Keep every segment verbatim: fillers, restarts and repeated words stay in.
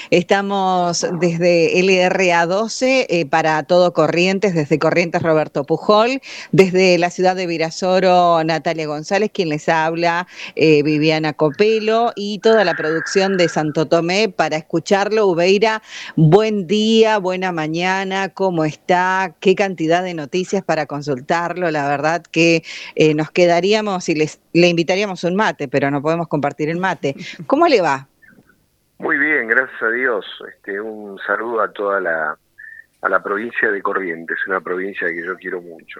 Estamos desde L R A doce eh, para todo Corrientes, desde Corrientes Roberto Pujol, desde la ciudad de Virasoro Natalia González, quien les habla, eh, Viviana Copelo, y toda la producción de Santo Tomé para escucharlo. Ubeira, buen día, buena mañana, ¿cómo está? ¿Qué cantidad de noticias para consultarlo? La verdad que eh, nos quedaríamos y les, le invitaríamos un mate, pero no podemos compartir el mate. ¿Cómo le va? Muy bien, gracias a Dios. Este, un saludo a toda la a la provincia de Corrientes, una provincia que yo quiero mucho.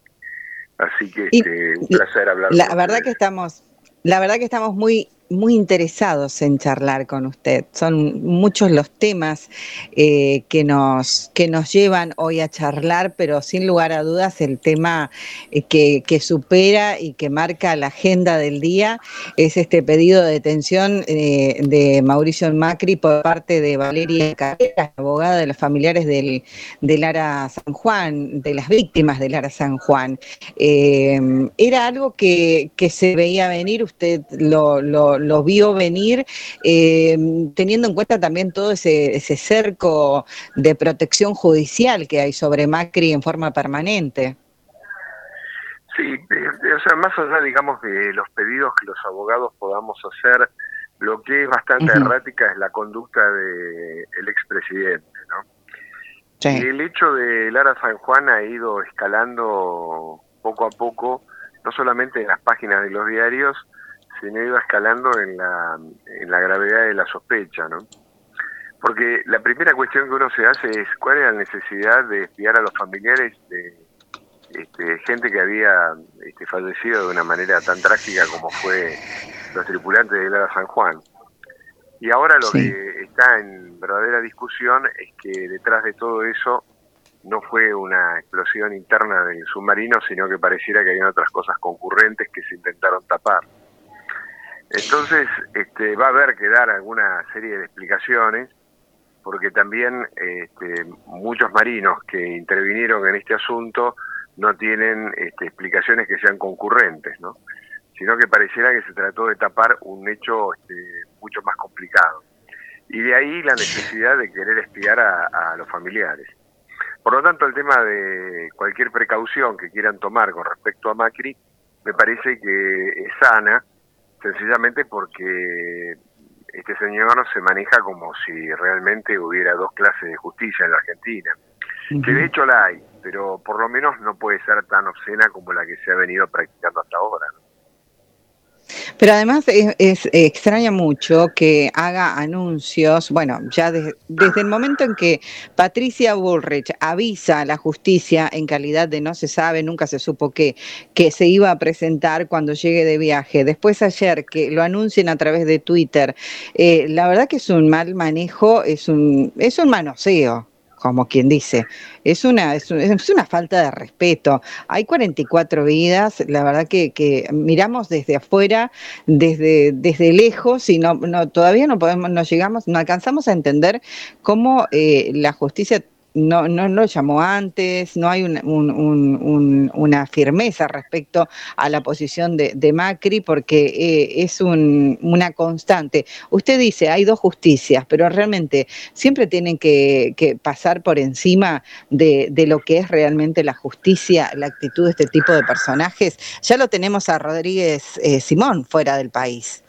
Así que este, un placer hablar la con verdad ustedes. que estamos, la verdad que estamos muy muy interesados en charlar con usted. Son muchos los temas eh, que nos que nos llevan hoy a charlar, pero sin lugar a dudas el tema eh, que, que supera y que marca la agenda del día es este pedido de detención eh, de Mauricio Macri por parte de Valeria Carrera, abogada de los familiares del, de Lara San Juan, de las víctimas de Lara San Juan. Eh, era algo que, que se veía venir, usted lo, lo lo vio venir, eh, teniendo en cuenta también todo ese, ese cerco de protección judicial que hay sobre Macri en forma permanente. Sí, eh, o sea, más allá, digamos, de los pedidos que los abogados podamos hacer, lo que es bastante uh-huh. errática es la conducta del expresidente, ¿no? Sí. Y el hecho de Lara San Juan ha ido escalando poco a poco, no solamente en las páginas de los diarios, sino ha ido escalando en la, en la gravedad de la sospecha, ¿no? Porque la primera cuestión que uno se hace es cuál es la necesidad de espiar a los familiares de este, gente que había este, fallecido de una manera tan trágica como fue los tripulantes de Lara San Juan. Y ahora lo sí. que está en verdadera discusión es que detrás de todo eso no fue una explosión interna del submarino, sino que pareciera que había otras cosas concurrentes que se intentaron tapar. Entonces, este, va a haber que dar alguna serie de explicaciones, porque también este, muchos marinos que intervinieron en este asunto no tienen este, explicaciones que sean concurrentes, ¿no? Sino que pareciera que se trató de tapar un hecho este, mucho más complicado. Y de ahí la necesidad de querer espiar a, a los familiares. Por lo tanto, el tema de cualquier precaución que quieran tomar con respecto a Macri, me parece que es sana, sencillamente porque este señor se maneja como si realmente hubiera dos clases de justicia en la Argentina, uh-huh. que de hecho la hay, pero por lo menos no puede ser tan obscena como la que se ha venido practicando hasta ahora, ¿no? Pero además es, es eh, extraña mucho que haga anuncios, bueno, ya de, desde el momento en que Patricia Bullrich avisa a la justicia en calidad de no se sabe, nunca se supo qué, que se iba a presentar cuando llegue de viaje. Después ayer que lo anuncien a través de Twitter, eh, la verdad que es un mal manejo, es un, es un manoseo, como quien dice, es una, es, un, es una falta de respeto. Hay cuarenta y cuatro vidas, la verdad que, que miramos desde afuera, desde, desde lejos, y no, no, todavía no podemos, no llegamos, no alcanzamos a entender cómo eh, la justicia no, no lo llamó antes, no hay un, un, un, un, una firmeza respecto a la posición de, de Macri, porque eh, es un, una constante. Usted dice, hay dos justicias, pero realmente siempre tienen que, que pasar por encima de, de lo que es realmente la justicia, la actitud de este tipo de personajes. Ya lo tenemos a Rodríguez eh, Simón fuera del país.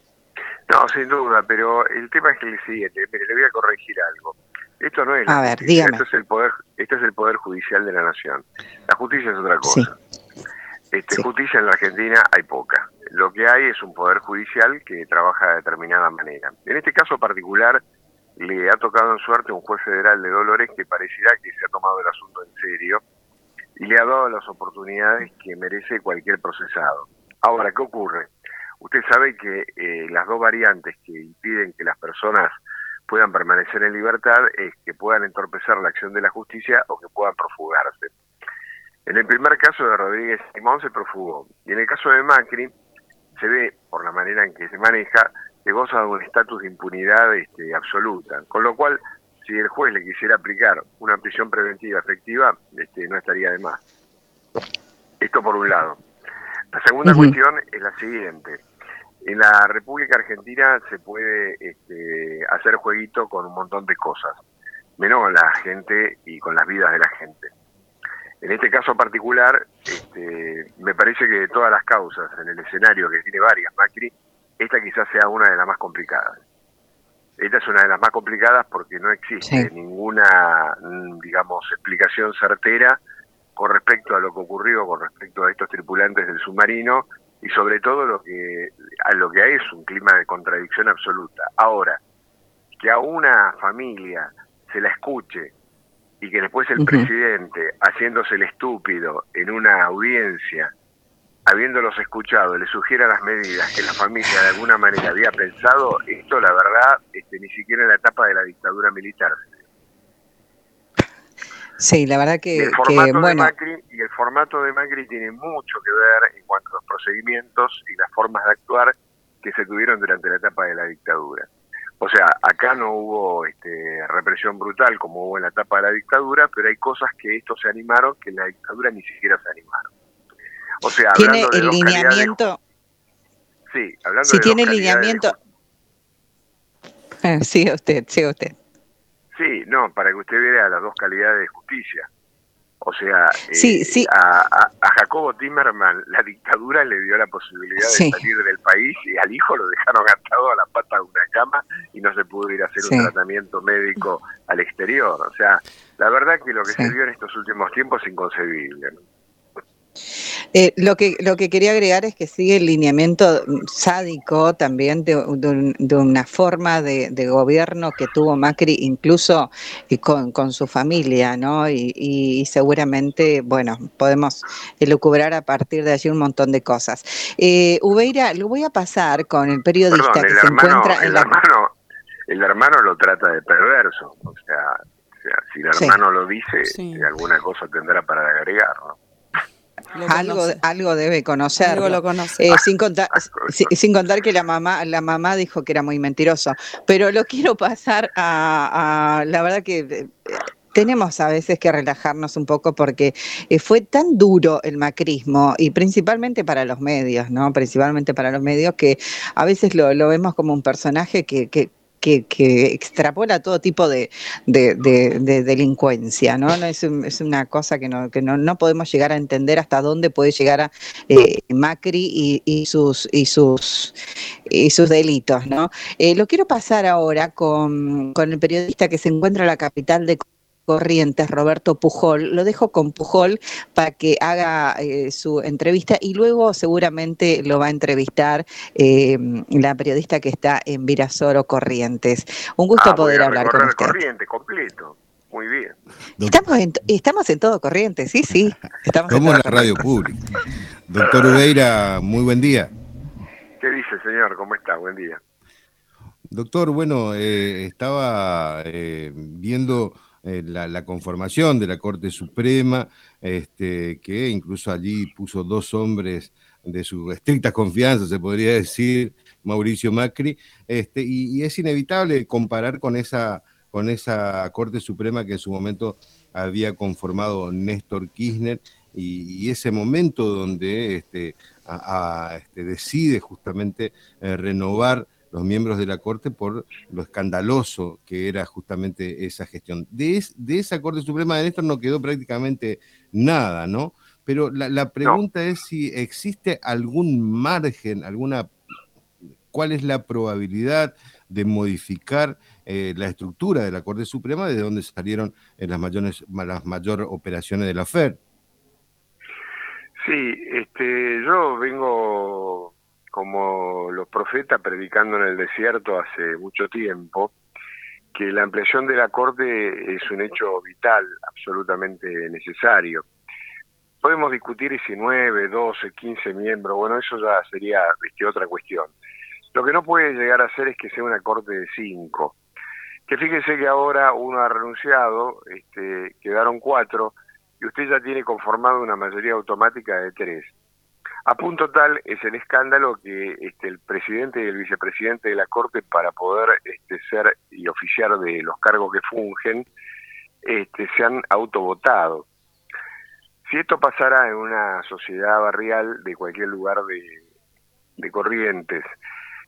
No, sin duda, pero el tema es el siguiente, mire, le voy a corregir algo. Esto no es la a ver, justicia, dígame. Esto es el poder, esto es el poder judicial de la nación. La justicia es otra cosa. Sí. Este, sí. Justicia en la Argentina hay poca. Lo que hay es un poder judicial que trabaja de determinada manera. En este caso particular, le ha tocado en suerte un juez federal de Dolores que pareciera que se ha tomado el asunto en serio y le ha dado las oportunidades que merece cualquier procesado. Ahora, ¿qué ocurre? Usted sabe que eh, las dos variantes que impiden que las personas puedan permanecer en libertad es que puedan entorpecer la acción de la justicia o que puedan profugarse. En el primer caso de Rodríguez Simón se profugó, y en el caso de Macri se ve, por la manera en que se maneja, que goza de un estatus de impunidad este, absoluta, con lo cual, si el juez le quisiera aplicar una prisión preventiva efectiva, este, no estaría de más. Esto por un lado. La segunda uh-huh. cuestión es la siguiente. En la República Argentina se puede este, hacer jueguito con un montón de cosas, menos con la gente y con las vidas de la gente. En este caso particular, este, me parece que de todas las causas en el escenario, que tiene varias Macri, esta quizás sea una de las más complicadas. Esta es una de las más complicadas porque no existe sí. ninguna, digamos, explicación certera con respecto a lo que ocurrió, con respecto a estos tripulantes del submarino, y sobre todo lo que a lo que hay es un clima de contradicción absoluta. Ahora, que a una familia se la escuche y que después el uh-huh. presidente, haciéndose el estúpido en una audiencia, habiéndolos escuchado, le sugiera las medidas que la familia de alguna manera había pensado, esto la verdad, este, ni siquiera en la etapa de la dictadura militar. Sí, la verdad que... Y el formato que, de bueno. Macri, y el formato de Macri tiene mucho que ver en cuanto a los procedimientos y las formas de actuar que se tuvieron durante la etapa de la dictadura. O sea, acá no hubo este, represión brutal como hubo en la etapa de la dictadura, pero hay cosas que estos se animaron que en la dictadura ni siquiera se animaron. O sea, ¿Tiene hablando de el dos lineamiento? De, sí, hablando si de tiene dos lineamiento. Eh, siga usted, siga usted. Sí, no, para que usted vea las dos calidades de justicia. O sea, sí, eh, sí. A, a, a Jacobo Timerman la dictadura le dio la posibilidad sí. de salir del país y al hijo lo dejaron atado a la pata de una cama y no se pudo ir a hacer sí. un tratamiento médico al exterior. O sea, la verdad que lo que sí. se vio en estos últimos tiempos es inconcebible, ¿no? Eh, lo que lo que quería agregar es que sigue el lineamiento sádico también de, de, de una forma de, de gobierno que tuvo Macri incluso con, con su familia, ¿no? Y, y, y seguramente, bueno, podemos elucubrar a partir de allí un montón de cosas. Eh, Ubeira, lo voy a pasar con el periodista Perdón, que el se hermano, encuentra en el la... hermano, el hermano lo trata de perverso, o sea, o sea si el hermano sí. lo dice, sí. alguna cosa tendrá para agregar, ¿no? Algo, algo debe conocerlo. Algo lo conoce. Eh, sin contar, sin, sin contar que la mamá, la mamá dijo que era muy mentiroso. Pero lo quiero pasar a, a la verdad que eh, tenemos a veces que relajarnos un poco porque eh, fue tan duro el macrismo y principalmente para los medios, ¿no? Principalmente para los medios que a veces lo, lo vemos como un personaje que, que Que, que extrapola todo tipo de, de, de, de delincuencia, ¿no? no es, un, es una cosa que, no, que no, no podemos llegar a entender hasta dónde puede llegar a eh, Macri y, y, sus, y, sus, y sus delitos, ¿no? Eh, lo quiero pasar ahora con, con el periodista que se encuentra en la capital de Corrientes, Roberto Pujol. Lo dejo con Pujol para que haga eh, su entrevista y luego seguramente lo va a entrevistar eh, la periodista que está en Virasoro, Corrientes. Un gusto ah, poder hablar con usted. Corrientes completo. Muy bien. Estamos en, estamos en todo Corrientes, sí, sí. Estamos Como en, en la radio pública. Doctor Ubeira, muy buen día. ¿Qué dice, señor? ¿Cómo está? Buen día. Doctor, bueno, eh, estaba eh, viendo eh, la, la conformación de la Corte Suprema, este, que incluso allí puso dos hombres de su estricta confianza, se podría decir, Mauricio Macri, este, y, y es inevitable comparar con esa, con esa Corte Suprema que en su momento había conformado Néstor Kirchner, y, y ese momento donde este, a, a, este, decide justamente eh, renovar los miembros de la Corte por lo escandaloso que era justamente esa gestión. De, es, de esa Corte Suprema de Néstor no quedó prácticamente nada, ¿no? Pero la, la pregunta no. es si existe algún margen, alguna, cuál es la probabilidad de modificar eh, la estructura de la Corte Suprema, de donde salieron eh, las mayores las mayores operaciones de la F E R. Sí, este, yo vengo como los profetas predicando en el desierto hace mucho tiempo, que la ampliación de la Corte es un hecho vital, absolutamente necesario. Podemos discutir si nueve, doce, quince miembros, bueno, eso ya sería este, otra cuestión. Lo que no puede llegar a ser es que sea una Corte de cinco. Que fíjese que ahora uno ha renunciado, este, quedaron cuatro, y usted ya tiene conformado una mayoría automática de tres. A punto tal es el escándalo que este, el presidente y el vicepresidente de la Corte, para poder este, ser y oficiar de los cargos que fungen, este, se han autovotado. Si esto pasara en una sociedad barrial de cualquier lugar de, de Corrientes,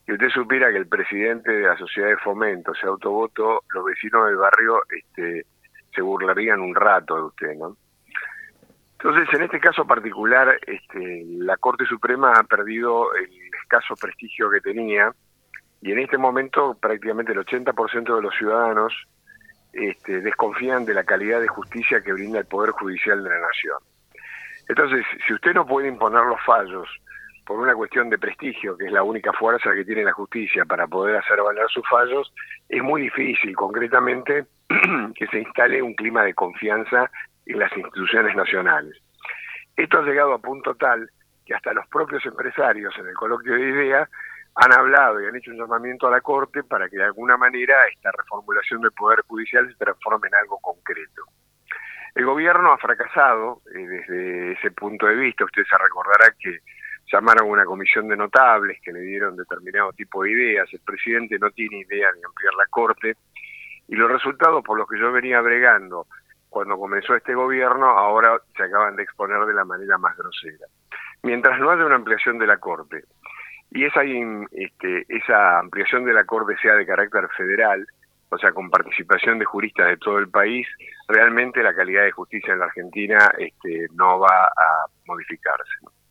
que usted supiera que el presidente de la sociedad de fomento se autovotó, los vecinos del barrio este, se burlarían un rato de usted, ¿no? Entonces, en este caso particular, este, la Corte Suprema ha perdido el escaso prestigio que tenía, y en este momento prácticamente el ochenta por ciento de los ciudadanos este, desconfían de la calidad de justicia que brinda el Poder Judicial de la Nación. Entonces, si usted no puede imponer los fallos por una cuestión de prestigio, que es la única fuerza que tiene la justicia para poder hacer valer sus fallos, es muy difícil, concretamente, que se instale un clima de confianza en las instituciones nacionales. Esto ha llegado a punto tal que hasta los propios empresarios en el coloquio de ideas han hablado y han hecho un llamamiento a la Corte para que de alguna manera esta reformulación del Poder Judicial se transforme en algo concreto. El gobierno ha fracasado eh, desde ese punto de vista. Usted se recordará que llamaron a una comisión de notables que le dieron determinado tipo de ideas. El presidente no tiene idea de ampliar la Corte, y los resultados por los que yo venía bregando cuando comenzó este gobierno ahora se acaban de exponer de la manera más grosera. Mientras no haya una ampliación de la Corte, y esa, este, esa ampliación de la Corte sea de carácter federal, o sea, con participación de juristas de todo el país, realmente la calidad de justicia en la Argentina este, no va a modificarse.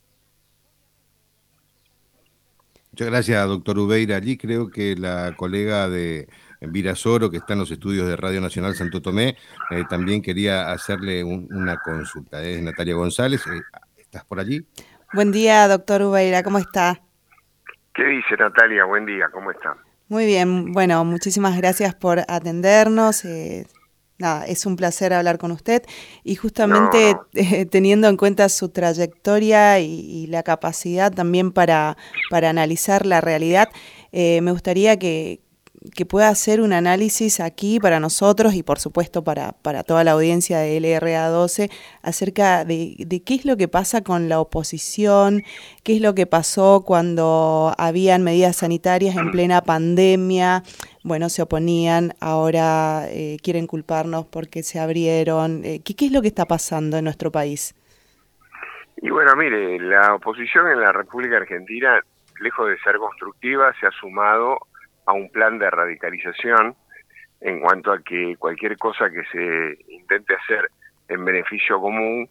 Muchas gracias, doctor Ubeira. Allí creo que la colega de Virasoro, que está en los estudios de Radio Nacional Santo Tomé, eh, también quería hacerle un, una consulta. Es Natalia González. Eh, ¿Estás por allí? Buen día, doctor Ubeira. ¿Cómo está? ¿Qué dice Natalia? Buen día. ¿Cómo está? Muy bien. Bueno, muchísimas gracias por atendernos. Eh, nada, es un placer hablar con usted. Y justamente no, no. Eh, teniendo en cuenta su trayectoria y, y la capacidad también para, para analizar la realidad, eh, me gustaría que que pueda hacer un análisis aquí para nosotros y por supuesto para, para toda la audiencia de L R A doce acerca de, de qué es lo que pasa con la oposición, qué es lo que pasó cuando habían medidas sanitarias en plena pandemia. Bueno, se oponían, ahora eh, quieren culparnos porque se abrieron. Eh, ¿qué, ¿Qué es lo que está pasando en nuestro país? Y bueno, mire, la oposición en la República Argentina, lejos de ser constructiva, se ha sumado a un plan de radicalización en cuanto a que cualquier cosa que se intente hacer en beneficio común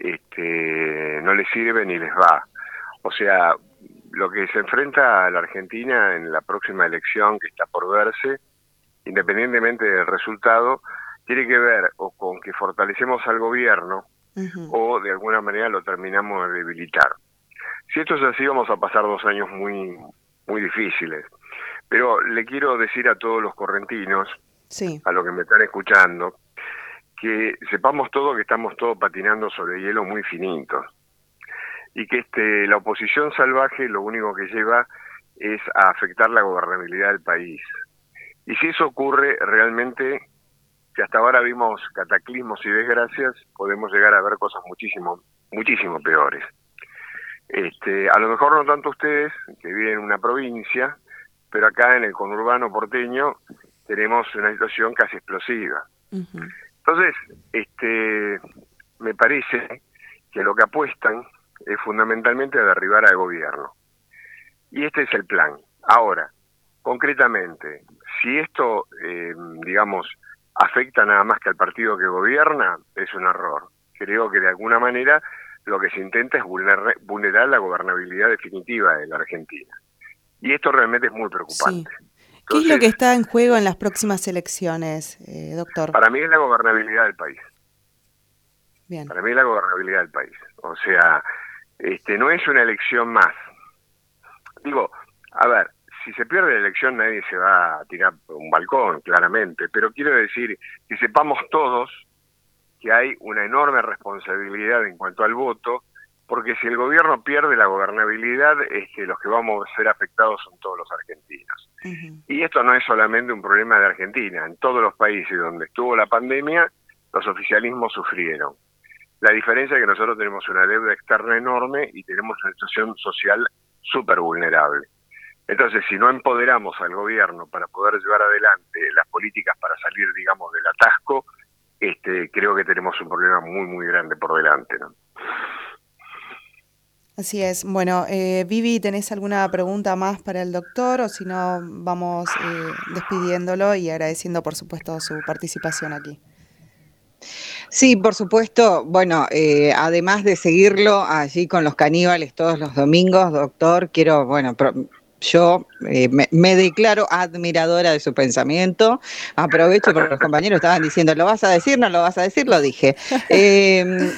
este, no les sirve ni les va. O sea, lo que se enfrenta a la Argentina en la próxima elección que está por verse, independientemente del resultado, tiene que ver o con que fortalecemos al gobierno uh-huh. o de alguna manera lo terminamos de debilitar. Si esto es así, vamos a pasar dos años muy, muy difíciles. Pero le quiero decir a todos los correntinos, sí. a los que me están escuchando, que sepamos todo que estamos todos patinando sobre hielo muy finito. Y que este, la oposición salvaje lo único que lleva es a afectar la gobernabilidad del país. Y si eso ocurre, realmente, si hasta ahora vimos cataclismos y desgracias, podemos llegar a ver cosas muchísimo, muchísimo peores. Este, a lo mejor no tanto ustedes, que viven en una provincia, pero acá en el conurbano porteño tenemos una situación casi explosiva. Uh-huh. Entonces, este, me parece que lo que apuestan es fundamentalmente a derribar al gobierno. Y este es el plan. Ahora, concretamente, si esto, eh, digamos, afecta nada más que al partido que gobierna, es un error. Creo que de alguna manera lo que se intenta es vulnerar, vulnerar la gobernabilidad definitiva de la Argentina. Y esto realmente es muy preocupante. Sí. ¿Qué Entonces, es lo que está en juego en las próximas elecciones, eh, doctor? Para mí es la gobernabilidad del país. Bien. Para mí es la gobernabilidad del país. O sea, este, no es una elección más. Digo, a ver, si se pierde la elección nadie se va a tirar por un balcón, claramente. Pero quiero decir que sepamos todos que hay una enorme responsabilidad en cuanto al voto, porque si el gobierno pierde la gobernabilidad, es que los que vamos a ser afectados son todos los argentinos. Uh-huh. Y esto no es solamente un problema de Argentina. En todos los países donde estuvo la pandemia, los oficialismos sufrieron. La diferencia es que nosotros tenemos una deuda externa enorme y tenemos una situación social súper vulnerable. Entonces, si no empoderamos al gobierno para poder llevar adelante las políticas para salir, digamos, del atasco, este, creo que tenemos un problema muy, muy grande por delante, ¿no? Así es. Bueno, eh, Vivi, ¿tenés alguna pregunta más para el doctor? O si no, vamos eh, despidiéndolo y agradeciendo, por supuesto, su participación aquí. Sí, por supuesto. Bueno, eh, además de seguirlo allí con los caníbales todos los domingos, doctor, quiero, bueno, pro, yo eh, me, me declaro admiradora de su pensamiento. Aprovecho porque los compañeros estaban diciendo, ¿lo vas a decir? ¿No lo vas a decir? Lo dije. Eh,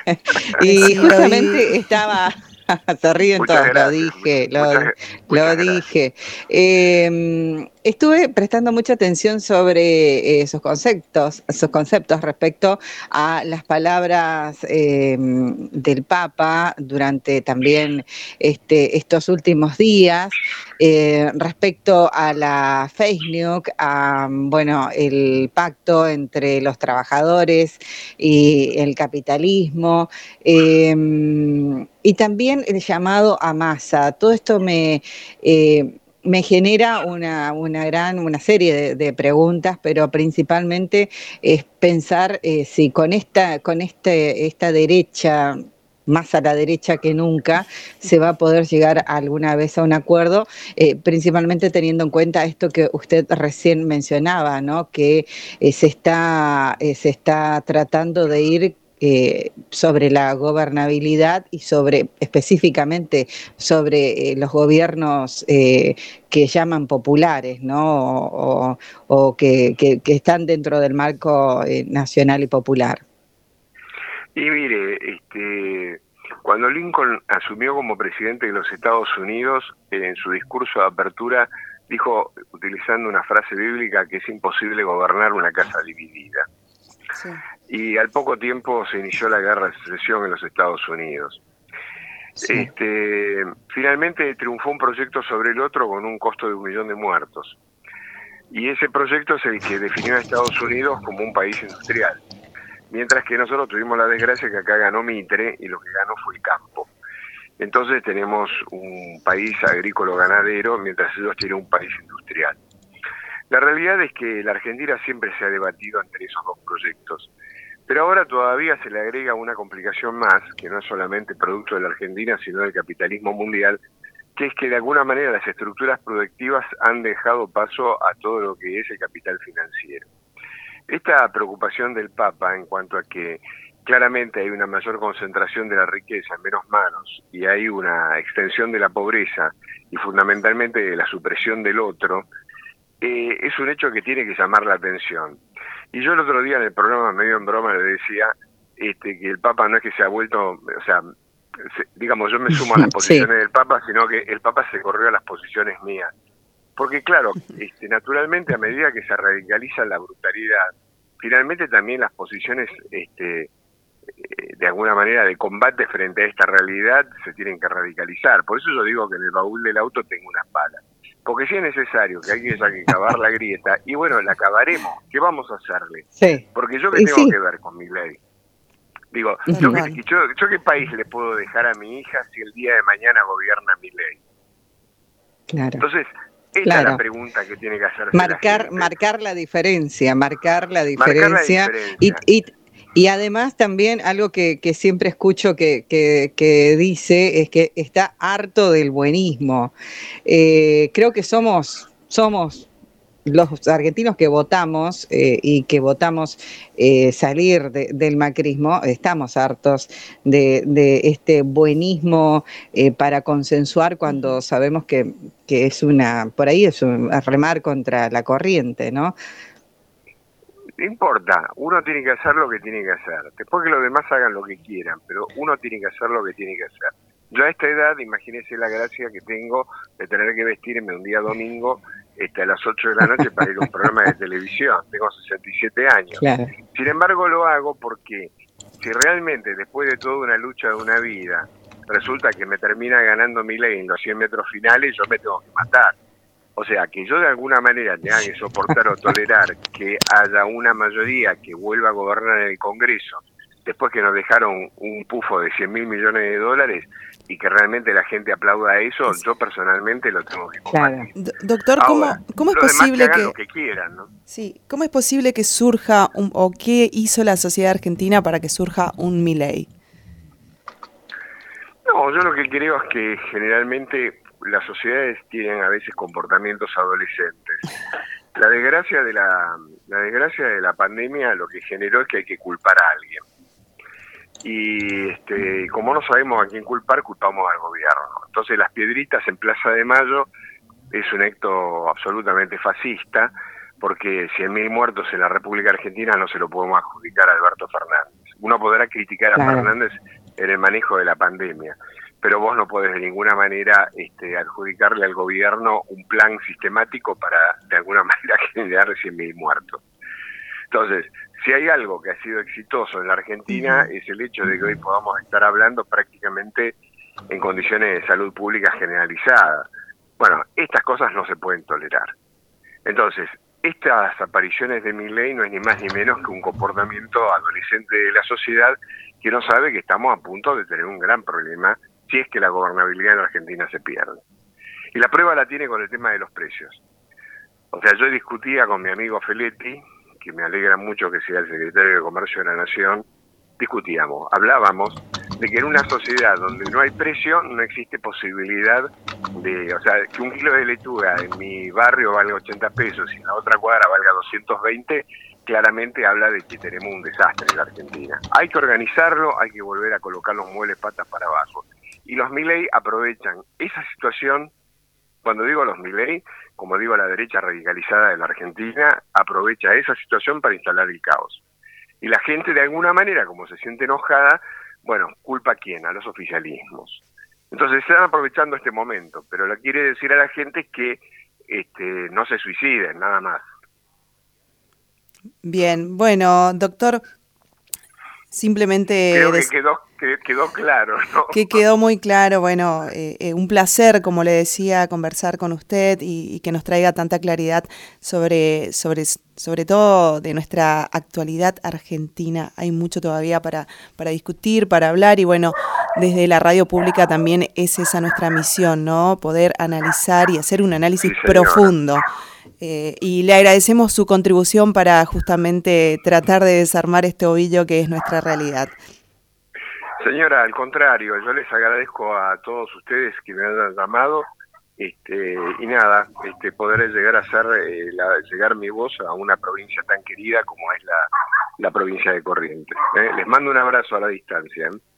y justamente estaba... Se ríen muchas todos, gracias, lo dije, lo, muchas, lo muchas dije. Eh, estuve prestando mucha atención sobre esos conceptos, esos conceptos respecto a las palabras eh, del Papa durante también este, estos últimos días, eh, respecto a la fake news, a bueno, el pacto entre los trabajadores y el capitalismo. Eh, Y también el llamado a masa. Todo esto me, eh, me genera una, una gran, una serie de, de preguntas, pero principalmente es pensar eh, si con esta, con este, esta derecha, más a la derecha que nunca, se va a poder llegar alguna vez a un acuerdo, eh, principalmente teniendo en cuenta esto que usted recién mencionaba, ¿no? Que eh, se está, eh, se está tratando de ir Eh, sobre la gobernabilidad y sobre específicamente sobre eh, los gobiernos eh, que llaman populares, ¿no? O, o, o que, que, que están dentro del marco eh, nacional y popular. Y mire, este, cuando Lincoln asumió como presidente de los Estados Unidos, en su discurso de apertura dijo, utilizando una frase bíblica, que es imposible gobernar una casa dividida. Sí. Y al poco tiempo se inició la guerra de secesión en los Estados Unidos. Sí. Este, finalmente triunfó un proyecto sobre el otro con un costo de un millón de muertos. Y ese proyecto es el que definió a Estados Unidos como un país industrial. Mientras que nosotros tuvimos la desgracia que acá ganó Mitre y lo que ganó fue el campo. Entonces tenemos un país agrícola-ganadero, mientras ellos tienen un país industrial. La realidad es que la Argentina siempre se ha debatido entre esos dos proyectos, pero ahora todavía se le agrega una complicación más, que no es solamente producto de la Argentina, sino del capitalismo mundial, que es que de alguna manera las estructuras productivas han dejado paso a todo lo que es el capital financiero. Esta preocupación del Papa en cuanto a que claramente hay una mayor concentración de la riqueza en menos manos y hay una extensión de la pobreza y fundamentalmente de la supresión del otro, Eh, es un hecho que tiene que llamar la atención. Y yo el otro día en el programa, medio en broma, le decía este, que el Papa no es que se ha vuelto, o sea, se, digamos, yo me sumo a las posiciones sí. del Papa, sino que el Papa se corrió a las posiciones mías. Porque claro, este, naturalmente a medida que se radicaliza la brutalidad, finalmente también las posiciones este, de alguna manera de combate frente a esta realidad se tienen que radicalizar. Por eso yo digo que en el baúl del auto tengo unas balas. Porque si es necesario que hay que cavar la grieta, y bueno, la cavaremos, ¿qué vamos a hacerle? Sí. Porque yo qué tengo sí. que ver con mi ley. Digo, uh-huh. yo, que, yo, yo qué país le puedo dejar a mi hija si el día de mañana gobierna mi ley. Claro. Entonces, esa claro. es la pregunta que tiene que hacerse marcar, la gente. Marcar la diferencia, marcar la diferencia. Marcar la diferencia. Y, y, Y además también algo que, que siempre escucho que, que, que dice es que está harto del buenismo. Eh, creo que somos, somos los argentinos que votamos eh, y que votamos eh, salir de, del macrismo, estamos hartos de, de este buenismo eh, para consensuar cuando sabemos que, que es una, por ahí es un remar contra la corriente, ¿no? No importa, uno tiene que hacer lo que tiene que hacer. Después que los demás hagan lo que quieran, pero uno tiene que hacer lo que tiene que hacer. Yo a esta edad, imagínese la gracia que tengo de tener que vestirme un día domingo este, a las ocho de la noche para ir a un programa de televisión. Tengo sesenta y siete años. Claro. Sin embargo, lo hago porque si realmente después de toda una lucha de una vida resulta que me termina ganando mi ley en los cien metros finales, yo me tengo que matar. O sea, que yo de alguna manera tenga que soportar o tolerar que haya una mayoría que vuelva a gobernar en el Congreso, después que nos dejaron un pufo de cien mil millones de dólares y que realmente la gente aplauda eso, yo personalmente lo tengo que combatir. Claro. Doctor, ¿cómo, Ahora, ¿cómo es posible que, que... lo que quieran, ¿no? Sí, ¿cómo es posible que surja, un, o qué hizo la sociedad argentina para que surja un Milei? No, yo lo que creo es que generalmente las sociedades tienen a veces comportamientos adolescentes. La desgracia de la, la desgracia de la pandemia lo que generó es que hay que culpar a alguien. Y este, como no sabemos a quién culpar, culpamos al gobierno. Entonces las piedritas en Plaza de Mayo es un acto absolutamente fascista, porque cien mil muertos en la República Argentina no se lo podemos adjudicar a Alberto Fernández. Uno podrá criticar a claro. Fernández en el manejo de la pandemia, pero vos no podés de ninguna manera este, adjudicarle al gobierno un plan sistemático para de alguna manera generar cien mil muertos. Entonces, si hay algo que ha sido exitoso en la Argentina uh-huh. es el hecho de que hoy podamos estar hablando prácticamente en condiciones de salud pública generalizada. Bueno, estas cosas no se pueden tolerar. Entonces, estas apariciones de Milei no es ni más ni menos que un comportamiento adolescente de la sociedad que no sabe que estamos a punto de tener un gran problema si es que la gobernabilidad en la Argentina se pierde. Y la prueba la tiene con el tema de los precios. O sea, yo discutía con mi amigo Feletti, que me alegra mucho que sea el secretario de Comercio de la Nación, discutíamos, hablábamos de que en una sociedad donde no hay precio, no existe posibilidad de, o sea, que un kilo de lechuga en mi barrio valga ochenta pesos y en la otra cuadra valga doscientos veinte, claramente habla de que tenemos un desastre en la Argentina. Hay que organizarlo, hay que volver a colocar los muebles patas para abajo. Y los Milei aprovechan esa situación, cuando digo los Milei, como digo la derecha radicalizada de la Argentina, aprovecha esa situación para instalar el caos. Y la gente de alguna manera, como se siente enojada, bueno, ¿culpa a quién? A los oficialismos. Entonces se están aprovechando este momento, pero lo que quiere decir a la gente es que este, no se suiciden, nada más. Bien, bueno, doctor, simplemente... Creo que quedó, que quedó claro, ¿no? Que quedó muy claro, bueno, eh, eh, un placer, como le decía, conversar con usted y, y que nos traiga tanta claridad sobre, sobre, sobre todo de nuestra actualidad argentina. Hay mucho todavía para, para discutir, para hablar y bueno, desde la radio pública también es esa nuestra misión, ¿no? Poder analizar y hacer un análisis sí, profundo. Eh, y le agradecemos su contribución para justamente tratar de desarmar este ovillo que es nuestra realidad. Señora, al contrario, yo les agradezco a todos ustedes que me hayan llamado este, y nada, este, poder llegar a hacer eh, la, llegar mi voz a una provincia tan querida como es la, la provincia de Corrientes. ¿eh? Les mando un abrazo a la distancia. ¿eh?